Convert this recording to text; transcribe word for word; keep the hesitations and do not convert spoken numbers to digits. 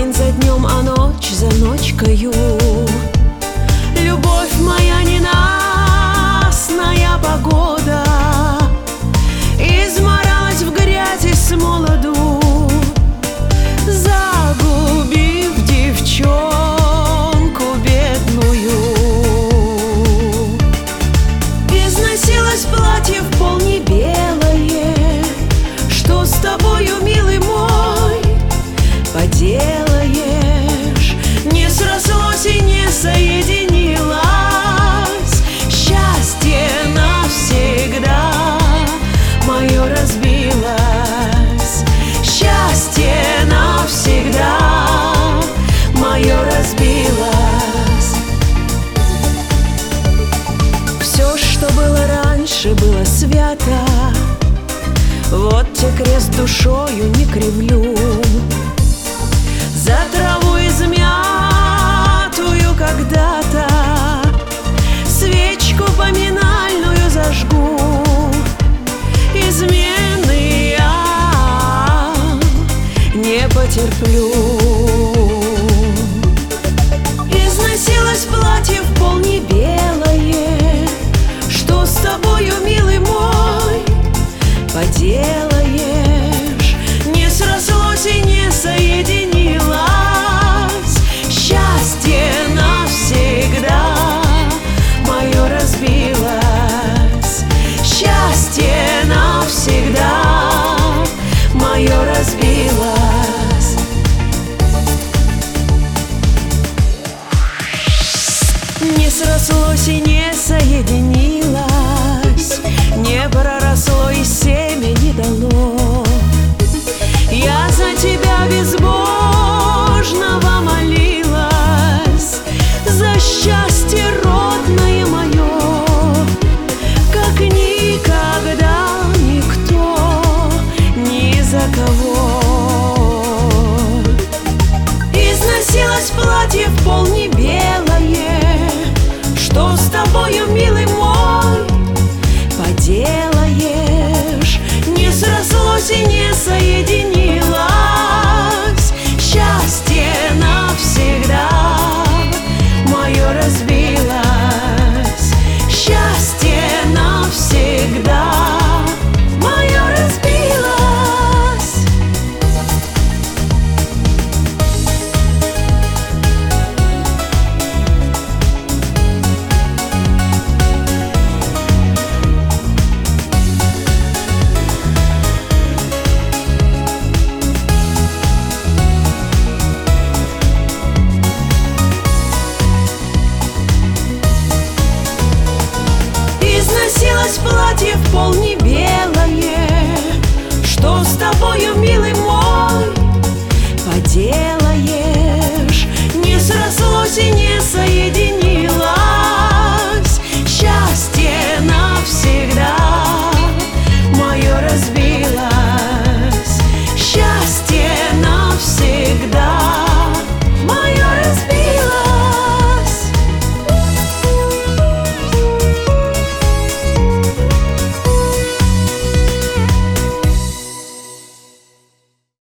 день за днем, а ночь за ночкою. Любовь моя ненастная погода изморалась в грязи с молоду, загубив девчонку бедную. Износилось платье в пол не белое, что с тобою, милый мой, поделаешь? Не срослось и не соединилось счастье навсегда мое разбилось, счастье навсегда мое разбилось. Все, что было раньше, было свято, вот те крест душою не кривлю. За траву измятую когда-то свечку поминальную зажгу. Измены я не потерплю. Износилось платье в пол не белое, что с тобою, милый мой, поделаешь? Не срослось и не соединилось счастье навсегда мое разбилось, счастье навсегда мое разбилось. Не срослось и не соединилось, не проросло и семя не дало. Я за тебя безбожного молилась, за счастье родное мое, как никогда никто, ни за кого. Износилось платье в пол не белое, что с тобою, милый мой, поделаешь? Не срослось и не соединилось